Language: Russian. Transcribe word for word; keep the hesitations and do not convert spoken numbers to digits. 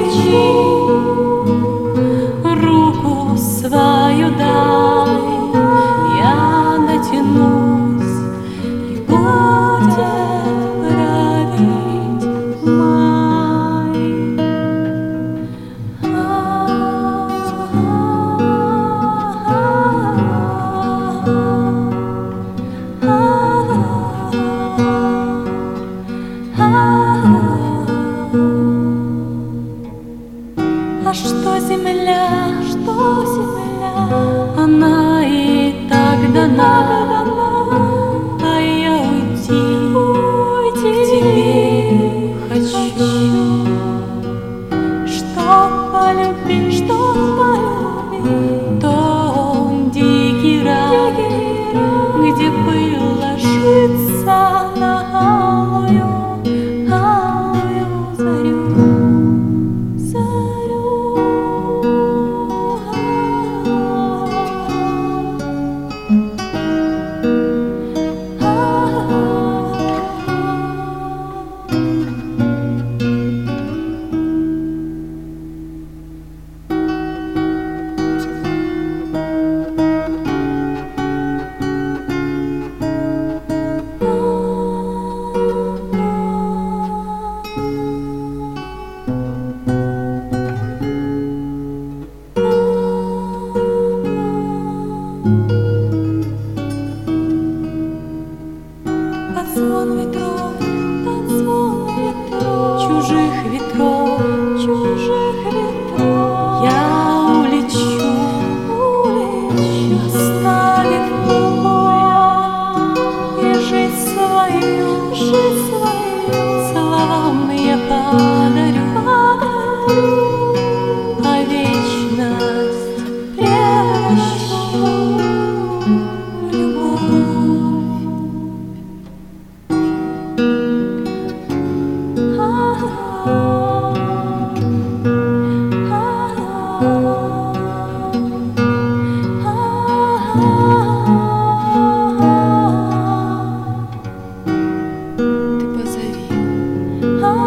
улечи, руку свою дай, я натянусь, и будет править май. А что земля, что земля, она и так дана, а я уйти, уйти к тебе хочу, чтоб полюбить, чтоб полюбить том дикий рай, где пыль ложится на алую, алую зарю. Под звон ветров, под звон ветров, чужих ветров, чужих ветров, я улечу, улечу, оставив покой и жизнь свою, жизнь свою словам я подарю, а вечность превращу в любовь. Ты позови.